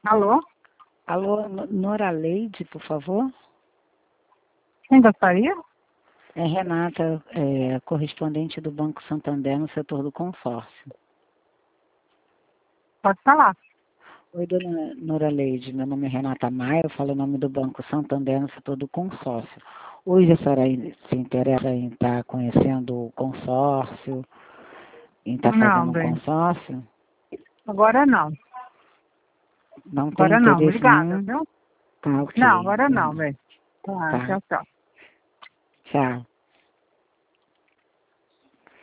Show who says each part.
Speaker 1: Alô?
Speaker 2: Alô, Nora Leide, por favor?
Speaker 1: Quem gostaria?
Speaker 2: É Renata, correspondente do Banco Santander no setor do consórcio.
Speaker 1: Pode falar.
Speaker 2: Oi, dona Nora Leide, meu nome é Renata Maia, eu falo em nome do Banco Santander no setor do consórcio. Hoje a senhora se interessa em estar conhecendo o consórcio, em estar
Speaker 1: Não,
Speaker 2: fazendo um
Speaker 1: bem.
Speaker 2: consórcio?
Speaker 1: Agora não.
Speaker 2: Não tem
Speaker 1: Agora não.
Speaker 2: interesse
Speaker 1: Obrigada,
Speaker 2: nenhum?
Speaker 1: viu?
Speaker 2: Tá, ok.
Speaker 1: Não, agora não, bem. Tá,
Speaker 2: Tá,
Speaker 1: tchau, tchau.
Speaker 2: tchau.